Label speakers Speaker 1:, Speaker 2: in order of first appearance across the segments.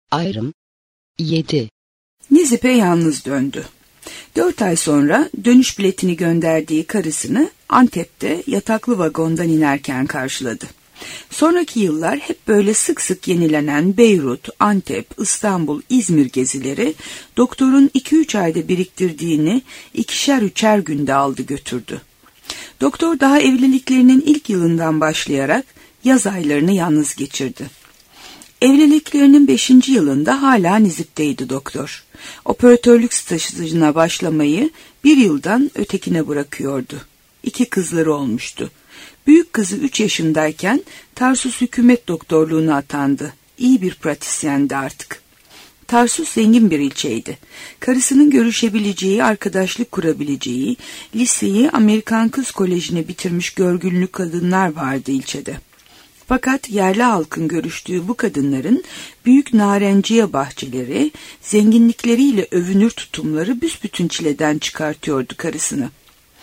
Speaker 1: Ayrım 7.
Speaker 2: Nizip'e yalnız döndü. 4 ay sonra dönüş biletini gönderdiği karısını Antep'te yataklı vagondan inerken karşıladı. Sonraki yıllar hep böyle sık sık yenilenen Beyrut, Antep, İstanbul, İzmir gezileri doktorun 2-3 ayda biriktirdiğini 2'şer 3'er günde aldı götürdü. Doktor daha evliliklerinin ilk yılından başlayarak yaz aylarını yalnız geçirdi. Evliliklerinin 5. yılında hala Nizip'teydi doktor. Operatörlük stajına başlamayı bir yıldan ötekine bırakıyordu. 2 kızları olmuştu. Büyük kızı 3 yaşındayken Tarsus hükümet doktorluğuna atandı. İyi bir pratisyendi artık. Tarsus zengin bir ilçeydi. Karısının görüşebileceği, arkadaşlık kurabileceği, liseyi Amerikan Kız Koleji'ni bitirmiş görgünlü kadınlar vardı ilçede. Fakat yerli halkın görüştüğü bu kadınların büyük narenciye bahçeleri, zenginlikleriyle övünür tutumları büsbütün çileden çıkartıyordu karısını.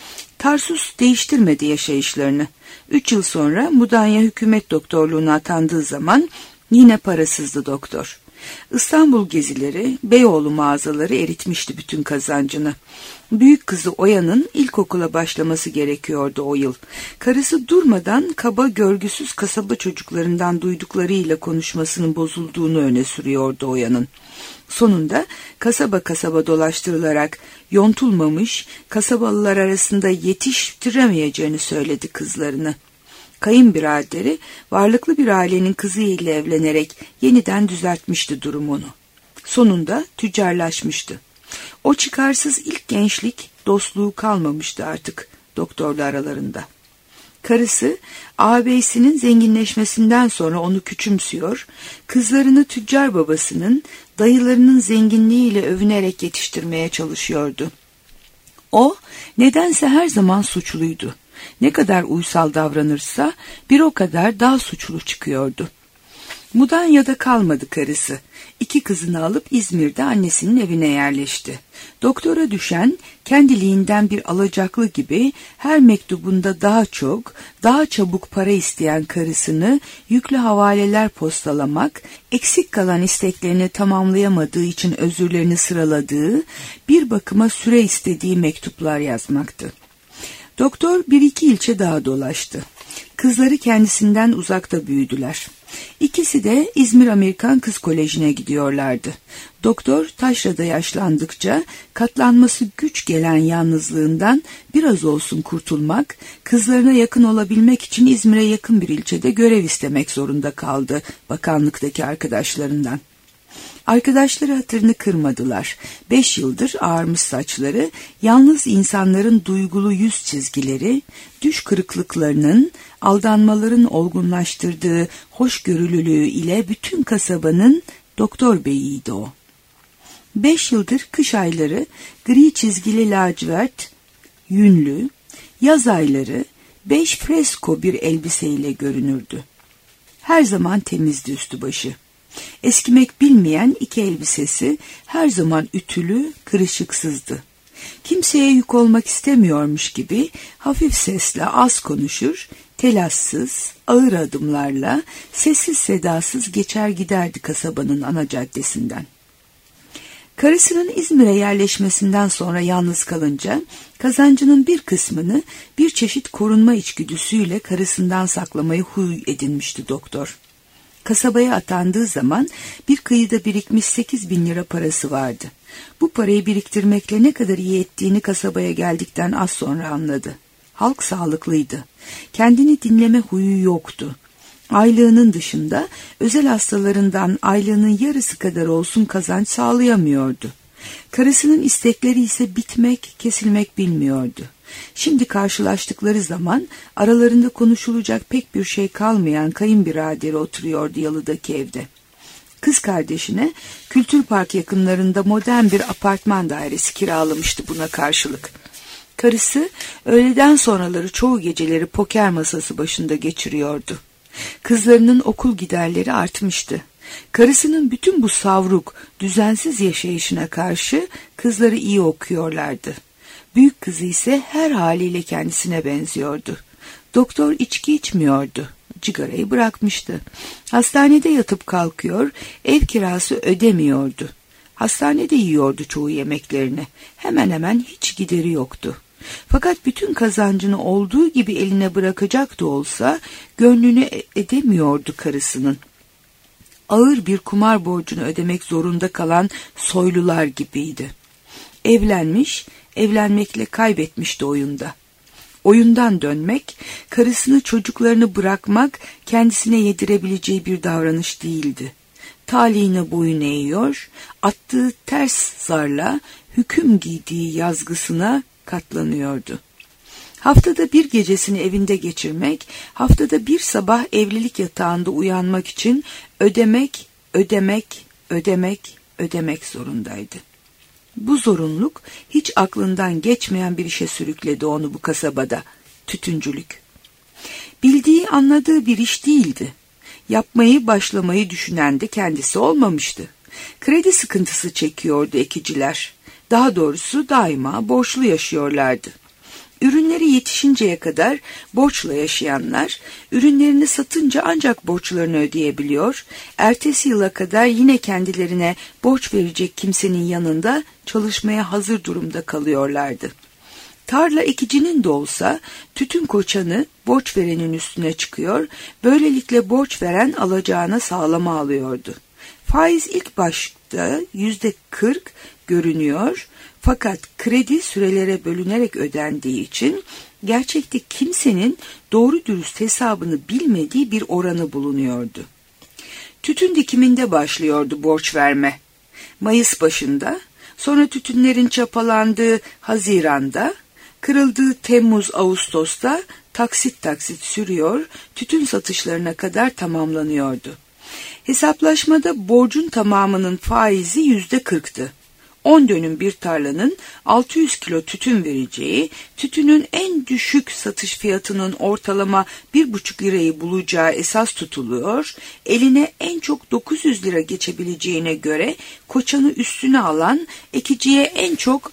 Speaker 2: Tarsus değiştirmedi yaşayışlarını. 3 yıl sonra Mudanya hükümet doktorluğuna atandığı zaman yine parasızdı doktor. İstanbul gezileri, Beyoğlu mağazaları eritmişti bütün kazancını. Büyük kızı Oya'nın ilkokula başlaması gerekiyordu o yıl. Karısı durmadan kaba görgüsüz kasaba çocuklarından duyduklarıyla konuşmasının bozulduğunu öne sürüyordu Oya'nın. Sonunda kasaba kasaba dolaştırılarak yontulmamış kasabalılar arasında yetiştiremeyeceğini söyledi kızlarını. Kayınbiraderi varlıklı bir ailenin kızıyla evlenerek yeniden düzeltmişti durumunu. Sonunda tüccarlaşmıştı. O çıkarsız ilk gençlik dostluğu kalmamıştı artık doktorla aralarında. Karısı ağabeyisinin zenginleşmesinden sonra onu küçümsüyor, kızlarını tüccar babasının, dayılarının zenginliğiyle övünerek yetiştirmeye çalışıyordu. O nedense her zaman suçluydu. Ne kadar uysal davranırsa bir o kadar daha suçlu çıkıyordu. Mudanya'da kalmadı karısı. 2 kızını alıp İzmir'de annesinin evine yerleşti. Doktora düşen kendiliğinden bir alacaklı gibi her mektubunda daha çok, daha çabuk para isteyen karısını yüklü havaleler postalamak, eksik kalan isteklerini tamamlayamadığı için özürlerini sıraladığı, bir bakıma süre istediği mektuplar yazmaktı. Doktor 1-2 ilçe daha dolaştı. Kızları kendisinden uzakta büyüdüler. İkisi de İzmir Amerikan Kız Koleji'ne gidiyorlardı. Doktor taşrada yaşlandıkça katlanması güç gelen yalnızlığından biraz olsun kurtulmak, kızlarına yakın olabilmek için İzmir'e yakın bir ilçede görev istemek zorunda kaldı bakanlıktaki arkadaşlarından. Arkadaşları hatırını kırmadılar. 5 yıldır ağarmış saçları, yalnız insanların duygulu yüz çizgileri, düş kırıklıklarının, aldanmaların olgunlaştırdığı hoşgörülülüğü ile bütün kasabanın doktor beyiydi o. 5 yıldır kış ayları gri çizgili lacivert, yünlü, yaz ayları 5 fresko bir elbiseyle görünürdü. Her zaman temizdi üstü başı. Eskimek bilmeyen 2 elbisesi her zaman ütülü, kırışıksızdı. Kimseye yük olmak istemiyormuş gibi hafif sesle az konuşur, telaşsız, ağır adımlarla, sessiz sedasız geçer giderdi kasabanın ana caddesinden. Karısının İzmir'e yerleşmesinden sonra yalnız kalınca kazancının bir kısmını bir çeşit korunma içgüdüsüyle karısından saklamayı huy edinmişti doktor. Kasabaya atandığı zaman bir kıyıda birikmiş 8.000 lira parası vardı. Bu parayı biriktirmekle ne kadar iyi ettiğini kasabaya geldikten az sonra anladı. Halk sağlıklıydı. Kendini dinleme huyu yoktu. Aylığının dışında özel hastalarından aylığının yarısı kadar olsun kazanç sağlayamıyordu. Karısının istekleri ise bitmek, kesilmek bilmiyordu. Şimdi karşılaştıkları zaman aralarında konuşulacak pek bir şey kalmayan kayınbiraderi oturuyordu yalıdaki evde. Kız kardeşine Kültür Park yakınlarında modern bir apartman dairesi kiralamıştı buna karşılık. Karısı öğleden sonraları çoğu geceleri poker masası başında geçiriyordu. Kızlarının okul giderleri artmıştı. Karısının bütün bu savruk, düzensiz yaşayışına karşı kızları iyi okuyorlardı. Büyük kızı ise her haliyle kendisine benziyordu. Doktor içki içmiyordu. cigarayı bırakmıştı. Hastanede yatıp kalkıyor, ev kirası ödemiyordu. Hastanede yiyordu çoğu yemeklerini. Hemen hemen hiç gideri yoktu. Fakat bütün kazancını olduğu gibi eline bırakacak da olsa gönlünü edemiyordu karısının. Ağır bir kumar borcunu ödemek zorunda kalan soylular gibiydi. Evlenmiş, evlenmekle kaybetmişti oyunda. Oyundan dönmek, karısını çocuklarını bırakmak kendisine yedirebileceği bir davranış değildi. Talihine boyun eğiyor, attığı ters zarla hüküm giydiği yazgısına katlanıyordu. Haftada bir gecesini evinde geçirmek, haftada bir sabah evlilik yatağında uyanmak için ödemek zorundaydı. Bu zorunluluk hiç aklından geçmeyen bir işe sürükledi onu bu kasabada, tütüncülük. Bildiği, anladığı bir iş değildi. Yapmayı, başlamayı düşünen de kendisi olmamıştı. Kredi sıkıntısı çekiyordu ekiciler. Daha doğrusu daima borçlu yaşıyorlardı. Ürünleri yetişinceye kadar borçla yaşayanlar, ürünlerini satınca ancak borçlarını ödeyebiliyor, ertesi yıla kadar yine kendilerine borç verecek kimsenin yanında çalışmaya hazır durumda kalıyorlardı. Tarla ekicinin de olsa tütün koçanı borç verenin üstüne çıkıyor, böylelikle borç veren alacağına sağlama alıyordu. Faiz ilk başta %40 görünüyor, fakat kredi sürelere bölünerek ödendiği için gerçekte kimsenin doğru dürüst hesabını bilmediği bir oranı bulunuyordu. Tütün dikiminde başlıyordu borç verme. Mayıs başında, sonra tütünlerin çapalandığı Haziran'da, kırıldığı Temmuz-Ağustos'ta taksit taksit sürüyor, tütün satışlarına kadar tamamlanıyordu. Hesaplaşmada borcun tamamının faizi %40'tı. 10 dönüm bir tarlanın 600 kilo tütün vereceği, tütünün en düşük satış fiyatının ortalama 1,5 lirayı bulacağı esas tutuluyor, eline en çok 900 lira geçebileceğine göre koçanı üstüne alan ekiciye en çok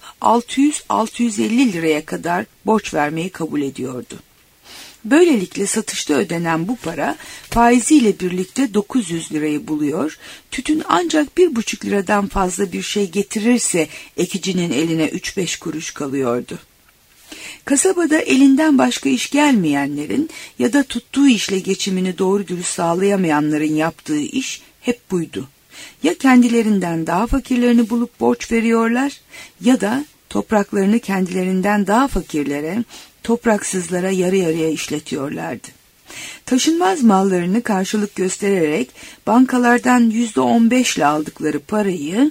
Speaker 2: 600-650 liraya kadar borç vermeyi kabul ediyordu. Böylelikle satışta ödenen bu para faiziyle birlikte 900 lirayı buluyor, tütün ancak 1,5 liradan fazla bir şey getirirse ekicinin eline 3-5 kuruş kalıyordu. Kasabada elinden başka iş gelmeyenlerin ya da tuttuğu işle geçimini doğru dürüst sağlayamayanların yaptığı iş hep buydu. Ya kendilerinden daha fakirlerini bulup borç veriyorlar ya da topraklarını kendilerinden daha fakirlere, topraksızlara yarı yarıya işletiyorlardı. Taşınmaz mallarını karşılık göstererek bankalardan %15 ile aldıkları parayı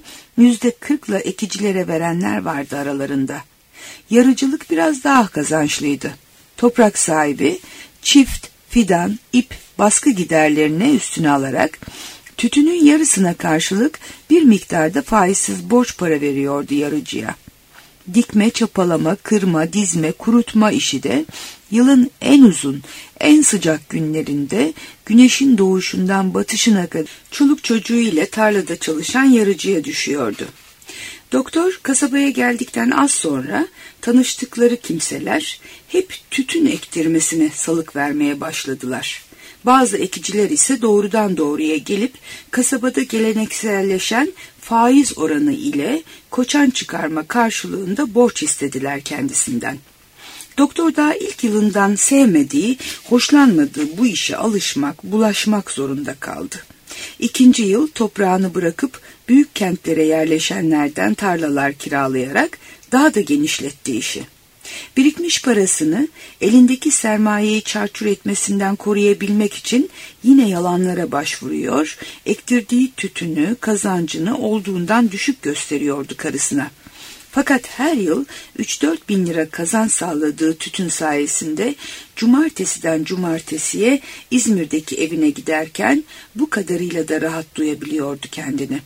Speaker 2: %40 ile ekicilere verenler vardı aralarında. Yarıcılık biraz daha kazançlıydı. Toprak sahibi çift, fidan, ip, baskı giderlerini üstüne alarak tütünün yarısına karşılık bir miktarda faizsiz borç para veriyordu yarıcıya. Dikme, çapalama, kırma, dizme, kurutma işi de yılın en uzun, en sıcak günlerinde güneşin doğuşundan batışına kadar çoluk çocuğu ile tarlada çalışan yarıcıya düşüyordu. Doktor kasabaya geldikten az sonra tanıştıkları kimseler hep tütün ektirmesine salık vermeye başladılar. Bazı ekiciler ise doğrudan doğruya gelip kasabada gelenekselleşen faiz oranı ile koçan çıkarma karşılığında borç istediler kendisinden. Doktor daha ilk yılından sevmediği, hoşlanmadığı bu işe alışmak, bulaşmak zorunda kaldı. 2. yıl toprağını bırakıp büyük kentlere yerleşenlerden tarlalar kiralayarak daha da genişletti işi. Birikmiş parasını elindeki sermayeyi çarçur etmesinden koruyabilmek için yine yalanlara başvuruyor, ektirdiği tütünü, kazancını olduğundan düşük gösteriyordu karısına. Fakat her yıl 3-4 bin lira kazanç sağladığı tütün sayesinde cumartesiden cumartesiye İzmir'deki evine giderken bu kadarıyla da rahat duyabiliyordu kendini.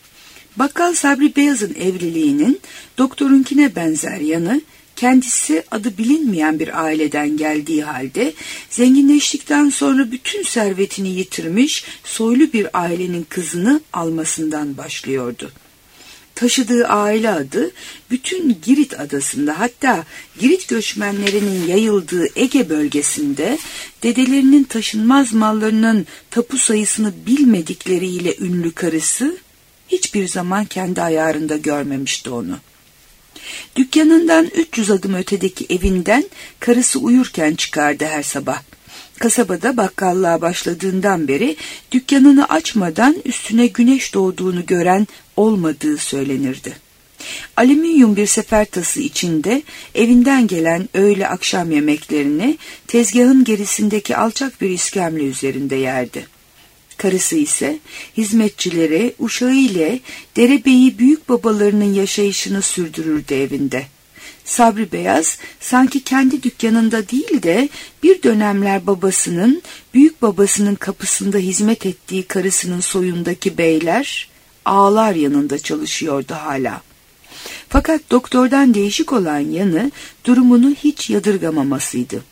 Speaker 2: Bakkal Sabri Beyaz'ın evliliğinin doktorunkine benzer yanı, kendisi adı bilinmeyen bir aileden geldiği halde zenginleştikten sonra bütün servetini yitirmiş soylu bir ailenin kızını almasından başlıyordu. Taşıdığı aile adı bütün Girit adasında, hatta Girit göçmenlerinin yayıldığı Ege bölgesinde dedelerinin taşınmaz mallarının tapu sayısını bilmedikleriyle ünlü karısı hiçbir zaman kendi ayarında görmemişti onu. Dükkanından 300 adım ötedeki evinden karısı uyurken çıkardı her sabah. Kasabada bakkallığa başladığından beri dükkanını açmadan üstüne güneş doğduğunu gören olmadığı söylenirdi. Alüminyum bir sefertası içinde evinden gelen öğle akşam yemeklerini tezgahın gerisindeki alçak bir iskemle üzerinde yerdi. Karısı ise hizmetçileri, uşağı ile derebeyi büyük babalarının yaşayışını sürdürürdü evinde. Sabri Beyaz sanki kendi dükkanında değil de bir dönemler babasının, büyük babasının kapısında hizmet ettiği karısının soyundaki beyler, ağalar yanında çalışıyordu hala. Fakat doktordan değişik olan yanı durumunu hiç yadırgamamasıydı.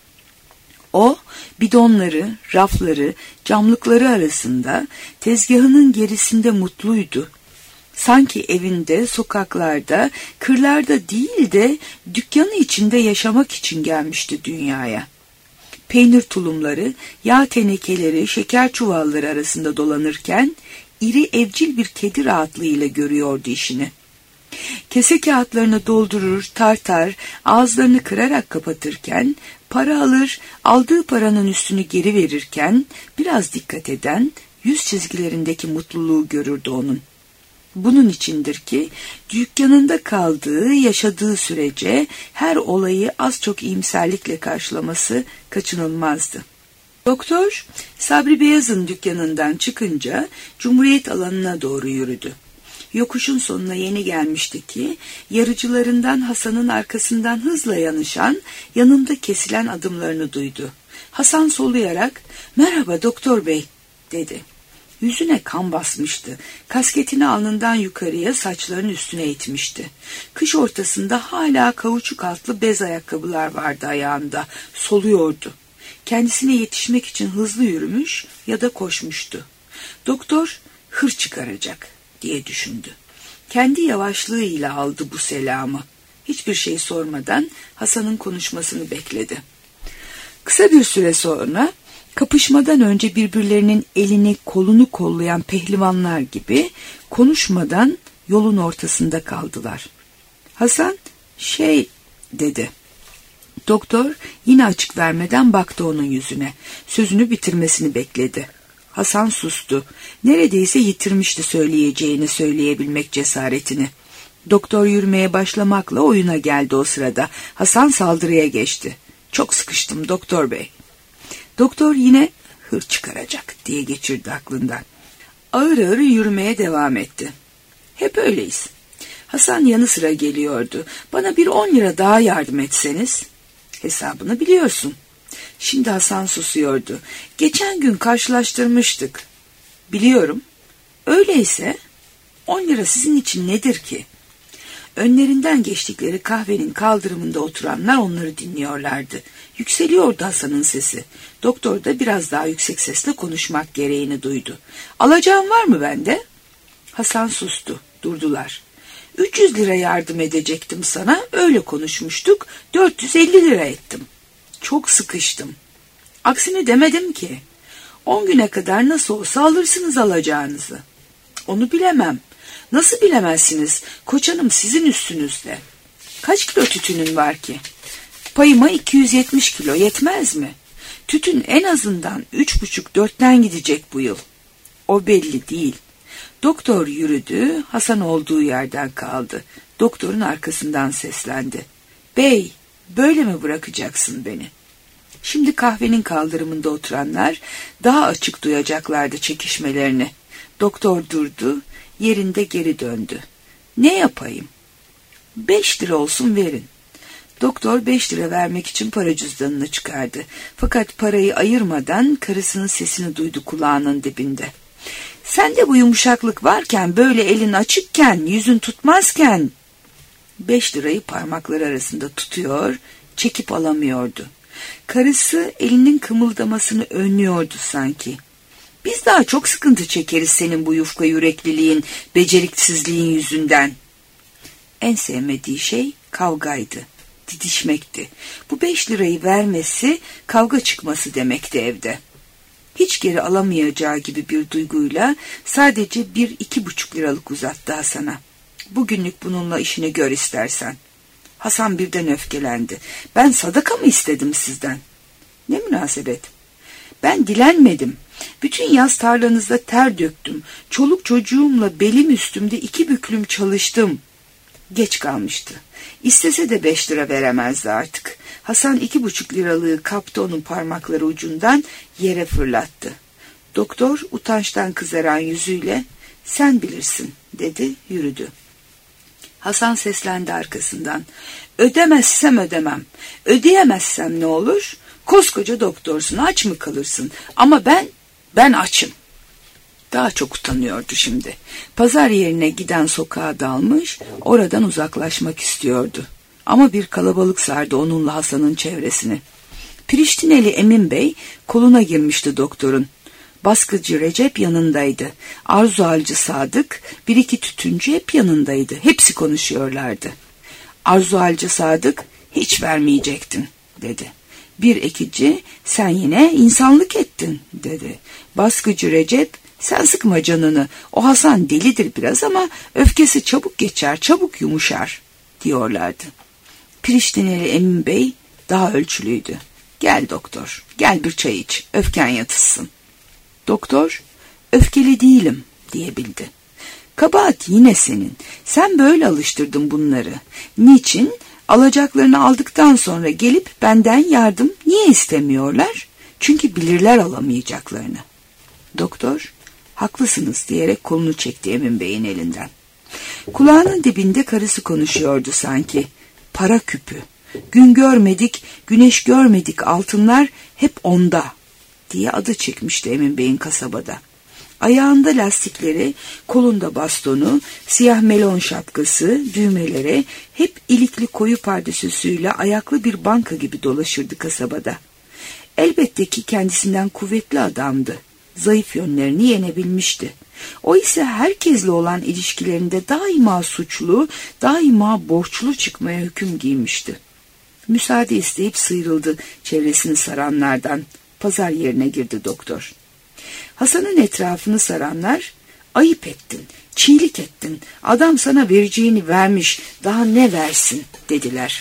Speaker 2: O, bidonları, rafları, camlıkları arasında tezgahının gerisinde mutluydu. Sanki evinde, sokaklarda, kırlarda değil de dükkanı içinde yaşamak için gelmişti dünyaya. Peynir tulumları, yağ tenekeleri, şeker çuvalları arasında dolanırken iri evcil bir kedi rahatlığıyla görüyordu işini. Kese kağıtlarını doldurur, tartar, ağızlarını kırarak kapatırken, para alır, aldığı paranın üstünü geri verirken biraz dikkat eden, yüz çizgilerindeki mutluluğu görürdü onun. Bunun içindir ki dükkanında kaldığı, yaşadığı sürece her olayı az çok iyimserlikle karşılaması kaçınılmazdı. Doktor, Sabri Beyaz'ın dükkanından çıkınca Cumhuriyet alanına doğru yürüdü. Yokuşun sonuna yeni gelmişti ki yarıcılarından Hasan'ın arkasından hızla yanaşan, yanında kesilen adımlarını duydu. Hasan soluyarak "Merhaba doktor bey" dedi. Yüzüne kan basmıştı. Kasketini alnından yukarıya, saçlarının üstüne itmişti. Kış ortasında hala kauçuk altlı bez ayakkabılar vardı ayağında. Soluyordu. Kendisine yetişmek için hızlı yürümüş ya da koşmuştu. Doktor hır çıkaracak diye düşündü. Kendi yavaşlığıyla aldı bu selamı. Hiçbir şey sormadan Hasan'ın konuşmasını bekledi. Kısa bir süre sonra kapışmadan önce birbirlerinin elini kolunu kollayan pehlivanlar gibi konuşmadan yolun ortasında kaldılar. Hasan dedi. Doktor yine açık vermeden baktı onun yüzüne. Sözünü bitirmesini bekledi. Hasan sustu. Neredeyse yitirmişti söyleyeceğini söyleyebilmek cesaretini. Doktor yürümeye başlamakla oyuna geldi o sırada. Hasan saldırıya geçti. "Çok sıkıştım doktor bey." Doktor yine hır çıkaracak diye geçirdi aklından. Ağır ağır yürümeye devam etti. Hep öyleyiz. Hasan yanı sıra geliyordu. "Bana bir 10 lira daha yardım etseniz." "Hesabını biliyorsun." Şimdi Hasan susuyordu. "Geçen gün karşılaştırmıştık." "Biliyorum." "Öyleyse 10 lira sizin için nedir ki?" Önlerinden geçtikleri kahvenin kaldırımında oturanlar onları dinliyorlardı. Yükseliyordu Hasan'ın sesi. Doktor da biraz daha yüksek sesle konuşmak gereğini duydu. "Alacağın var mı bende?" Hasan sustu. Durdular. 300 lira yardım edecektim sana. Öyle konuşmuştuk. 450 lira ettim. Çok sıkıştım. Aksini demedim ki. 10 güne kadar nasıl olsa alırsınız alacağınızı. Onu bilemem. Nasıl bilemezsiniz? Koçanım sizin üstünüzde. Kaç kilo tütünün var ki? Payıma 270 kilo yetmez mi? Tütün en azından 3,5-4'ten gidecek bu yıl. O belli değil. Doktor yürüdü, Hasan olduğu yerden kaldı. Doktorun arkasından seslendi. "Bey, böyle mi bırakacaksın beni?" Şimdi kahvenin kaldırımında oturanlar daha açık duyacaklardı çekişmelerini. Doktor durdu, yerinde geri döndü. "Ne yapayım?" 5 lira olsun verin." Doktor 5 lira vermek için para cüzdanını çıkardı. Fakat parayı ayırmadan karısının sesini duydu kulağının dibinde. "Sende bu yumuşaklık varken, böyle elin açıkken, yüzün tutmazken..." 5 lirayı parmakları arasında tutuyor, çekip alamıyordu. Karısı elinin kımıldamasını önlüyordu sanki. "Biz daha çok sıkıntı çekeriz senin bu yufka yürekliliğin, beceriksizliğin yüzünden." En sevmediği şey kavgaydı, didişmekti. Bu 5 lirayı vermesi kavga çıkması demekti evde. Hiç geri alamayacağı gibi bir duyguyla sadece 1-2,5 liralık uzattı Hasan'a. Bugünlük bununla işini gör istersen. Hasan birden öfkelendi. Ben sadaka mı istedim sizden? Ne münasebet? Ben dilenmedim. Bütün yaz tarlanızda ter döktüm. Çoluk çocuğumla belim üstümde 2 büklüm çalıştım. Geç kalmıştı. İstese de 5 lira veremezdi artık. Hasan 2,5 liralığı kaptı onun parmakları ucundan, yere fırlattı. Doktor utançtan kızaran yüzüyle sen bilirsin dedi, yürüdü. Hasan seslendi arkasından. Ödemezsem ödemem. Ödeyemezsem ne olur? Koskoca doktorsun, aç mı kalırsın? Ama ben açım. Daha çok utanıyordu şimdi. Pazar yerine giden sokağa dalmış, oradan uzaklaşmak istiyordu. Ama bir kalabalık sardı onunla Hasan'ın çevresini. Priştineli Emin Bey koluna girmişti doktorun. Baskıcı Recep yanındaydı. Arzu Halcı Sadık, 1-2 tütüncü hep yanındaydı. Hepsi konuşuyorlardı. Arzu Halcı Sadık, hiç vermeyecektin dedi. Bir ekici, sen yine insanlık ettin dedi. Baskıcı Recep, sen sıkma canını, o Hasan delidir biraz ama öfkesi çabuk geçer, çabuk yumuşar diyorlardı. Priştineli Emin Bey daha ölçülüydü. Gel doktor, gel bir çay iç, öfken yatışsın. Doktor, öfkeli değilim diyebildi. Kabahat yine senin, sen böyle alıştırdın bunları. Niçin? Alacaklarını aldıktan sonra gelip benden yardım niye istemiyorlar? Çünkü bilirler alamayacaklarını. Doktor, haklısınız diyerek kolunu çekti Emin Bey'in elinden. Kulağının dibinde karısı konuşuyordu sanki. Para küpü, gün görmedik, güneş görmedik altınlar hep onda diye adı çıkmıştı Emin Bey'in kasabada. Ayağında lastikleri, kolunda bastonu, siyah melon şapkası, düğmeleri, hep ilikli koyu pardesüsüyle ayaklı bir banka gibi dolaşırdı kasabada. Elbette ki kendisinden kuvvetli adamdı. Zayıf yönlerini yenebilmişti. O ise herkesle olan ilişkilerinde daima suçlu, daima borçlu çıkmaya hüküm giymişti. Müsaade isteyip sıyrıldı çevresini saranlardan. Pazar yerine girdi doktor. Hasan'ın etrafını saranlar, ayıp ettin, çiğlik ettin, adam sana vereceğini vermiş, daha ne versin dediler.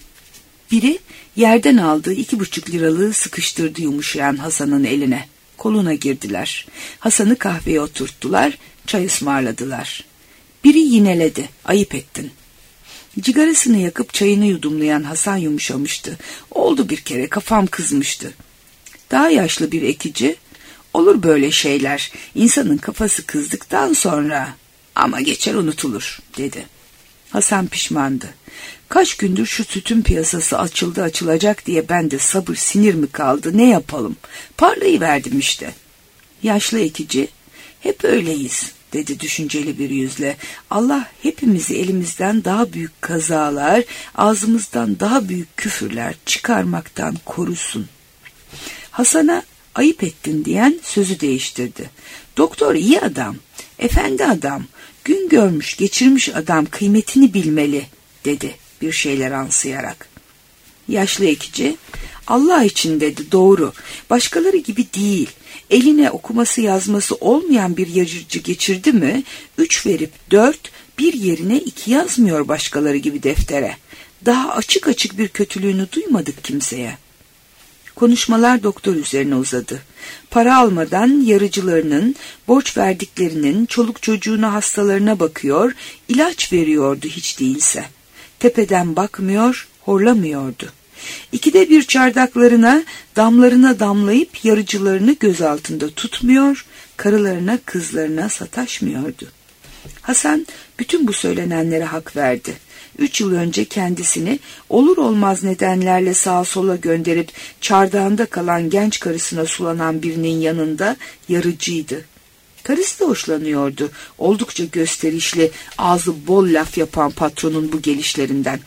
Speaker 2: Biri yerden aldığı 2,5 liralığı sıkıştırdı yumuşayan Hasan'ın eline. Koluna girdiler. Hasan'ı kahveye oturttular, çay ısmarladılar. Biri yineledi, ayıp ettin. Cigarasını yakıp çayını yudumlayan Hasan yumuşamıştı. Oldu bir kere, kafam kızmıştı. Daha yaşlı bir ekici, olur böyle şeyler, insanın kafası kızdıktan sonra ama geçer unutulur dedi. Hasan pişmandı. Kaç gündür şu tütün piyasası açılacak diye bende sabır sinir mi kaldı, ne yapalım? Parlayıverdim işte. Yaşlı ekici, hep öyleyiz dedi düşünceli bir yüzle. Allah hepimizi elimizden daha büyük kazalar, ağzımızdan daha büyük küfürler çıkarmaktan korusun. Hasan'a ayıp ettin diyen sözü değiştirdi. Doktor iyi adam, efendi adam, gün görmüş geçirmiş adam, kıymetini bilmeli dedi bir şeyler ansayarak. Yaşlı ekici, Allah için dedi, doğru, başkaları gibi değil. Eline okuması yazması olmayan bir yazıcı geçirdi mi 3 verip 4, bir yerine 2 yazmıyor başkaları gibi deftere. Daha açık açık bir kötülüğünü duymadık kimseye. Konuşmalar doktor üzerine uzadı. Para almadan yarıcılarının, borç verdiklerinin, çoluk çocuğuna, hastalarına bakıyor, ilaç veriyordu hiç değilse. Tepeden bakmıyor, horlamıyordu. 2'de 1 çardaklarına, damlarına damlayıp yarıcılarını göz altında tutmuyor, karılarına, kızlarına sataşmıyordu. Hasan bütün bu söylenenlere hak verdi. 3 yıl önce kendisini olur olmaz nedenlerle sağa sola gönderip çardağında kalan genç karısına sulanan birinin yanında yarıcıydı. Karısı da hoşlanıyordu. Oldukça gösterişli, ağzı bol laf yapan patronun bu gelişlerinden.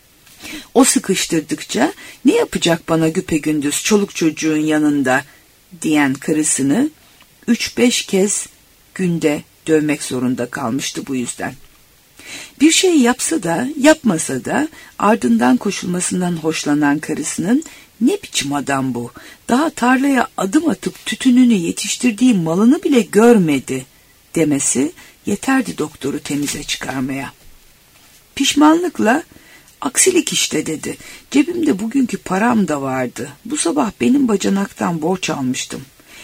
Speaker 2: O sıkıştırdıkça ne yapacak bana güpegündüz çoluk çocuğun yanında diyen karısını 3-5 kez günde dövmek zorunda kalmıştı bu yüzden. Bir şey yapsa da yapmasa da ardından koşulmasından hoşlanan karısının "Ne biçim adam bu? Daha tarlaya adım atıp tütününü yetiştirdiği malını bile görmedi" demesi yeterdi doktoru temize çıkarmaya. Pişmanlıkla "Aksilik işte" dedi. "Cebimde bugünkü param da vardı. Bu sabah benim bacanaktan borç almıştım."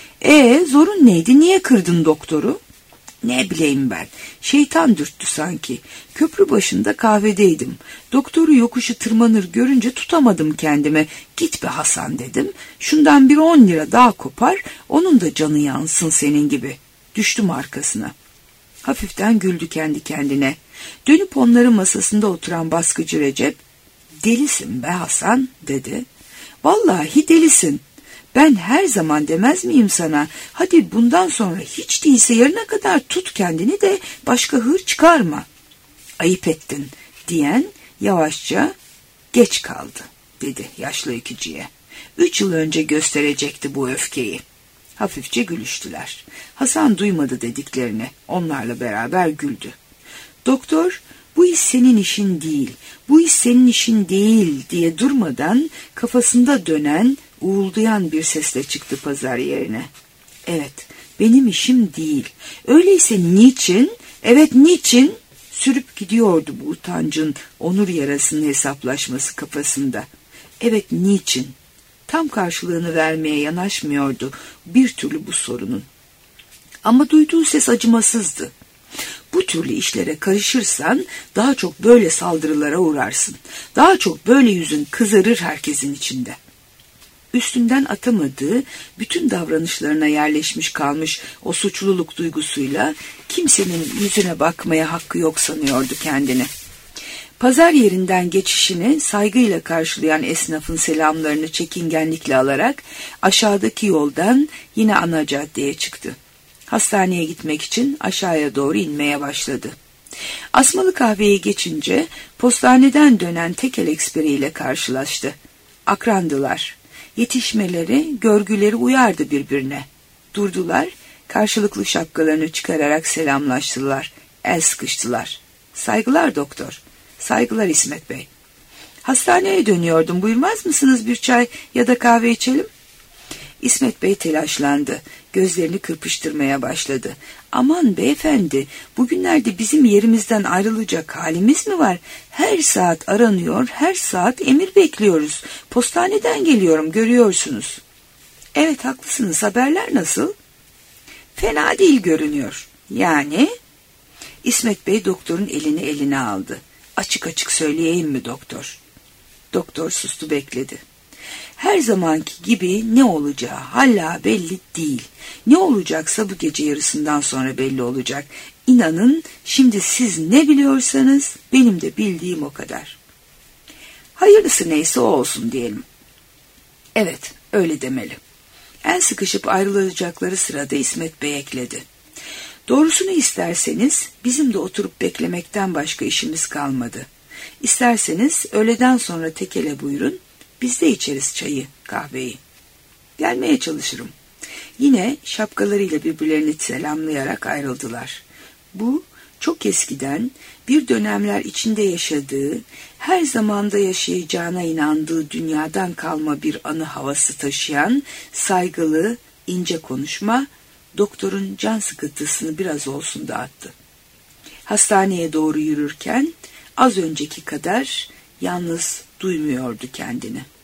Speaker 2: Zorun neydi? Niye kırdın doktoru?" "Ne bileyim ben. Şeytan dürttü sanki. Köprü başında kahvedeydim. Doktoru yokuşu tırmanır görünce tutamadım kendime. 'Git be Hasan' dedim. 'Şundan bir 10 lira daha kopar. Onun da canı yansın senin gibi.' Düştüm arkasına." Hafiften güldü kendi kendine. Dönüp onların masasında oturan baskıcı Recep, "Delisin be Hasan" dedi. "Vallahi delisin. Ben her zaman demez miyim sana? Hadi bundan sonra hiç değilse yarına kadar tut kendini de başka hır çıkarma." "Ayıp ettin" diyen yavaşça "Geç kaldı" dedi yaşlı ekiciye. 3 yıl önce gösterecekti bu öfkeyi. Hafifçe gülüştüler. Hasan duymadı dediklerini. Onlarla beraber güldü. Doktor, "Bu iş senin işin değil, bu iş senin işin değil" diye durmadan kafasında dönen, uğuldayan bir sesle çıktı pazar yerine. "Evet, benim işim değil. Öyleyse niçin? Evet, niçin?" Sürüp gidiyordu bu utancın, onur yarasının hesaplaşması kafasında. Evet, niçin? Tam karşılığını vermeye yanaşmıyordu bir türlü bu sorunun. Ama duyduğu ses acımasızdı. Bu türlü işlere karışırsan daha çok böyle saldırılara uğrarsın. Daha çok böyle yüzün kızarır herkesin içinde. Üstünden atamadığı, bütün davranışlarına yerleşmiş kalmış o suçluluk duygusuyla kimsenin yüzüne bakmaya hakkı yok sanıyordu kendini. Pazar yerinden geçişini saygıyla karşılayan esnafın selamlarını çekingenlikle alarak aşağıdaki yoldan yine ana caddeye çıktı. Hastaneye gitmek için aşağıya doğru inmeye başladı. Asmalı kahveye geçince postaneden dönen tekel eksperiyle karşılaştı. Akrandılar. Yetişmeleri, görgüleri uyardı birbirine. Durdular, karşılıklı şapkalarını çıkararak selamlaştılar, el sıkıştılar. "Saygılar doktor." "Saygılar İsmet Bey." "Hastaneye dönüyordum, buyurmaz mısınız bir çay ya da kahve içelim?" İsmet Bey telaşlandı, gözlerini kırpıştırmaya başladı. "Aman beyefendi, bugünlerde bizim yerimizden ayrılacak halimiz mi var? Her saat aranıyor, her saat emir bekliyoruz. Postaneden geliyorum, görüyorsunuz." "Evet, haklısınız, haberler nasıl?" "Fena değil görünüyor." "Yani?" İsmet Bey doktorun elini eline aldı. "Açık açık söyleyeyim mi doktor?" Doktor sustu, bekledi. "Her zamanki gibi ne olacağı hala belli değil. Ne olacaksa bu gece yarısından sonra belli olacak. İnanın şimdi siz ne biliyorsanız benim de bildiğim o kadar." "Hayırlısı neyse o olsun diyelim." "Evet, öyle demeli." El sıkışıp ayrılacakları sırada İsmet Bey ekledi. "Doğrusunu isterseniz bizim de oturup beklemekten başka işimiz kalmadı. İsterseniz öğleden sonra tekele buyurun, biz de içeriz çayı, kahveyi." "Gelmeye çalışırım." Yine şapkalarıyla birbirlerini selamlayarak ayrıldılar. Bu çok eskiden bir dönemler içinde yaşadığı, her zamanda yaşayacağına inandığı dünyadan kalma bir anı havası taşıyan saygılı, ince konuşma doktorun can sıkıntısını biraz olsun dağıttı. Hastaneye doğru yürürken az önceki kadar yalnız duymuyordu kendini.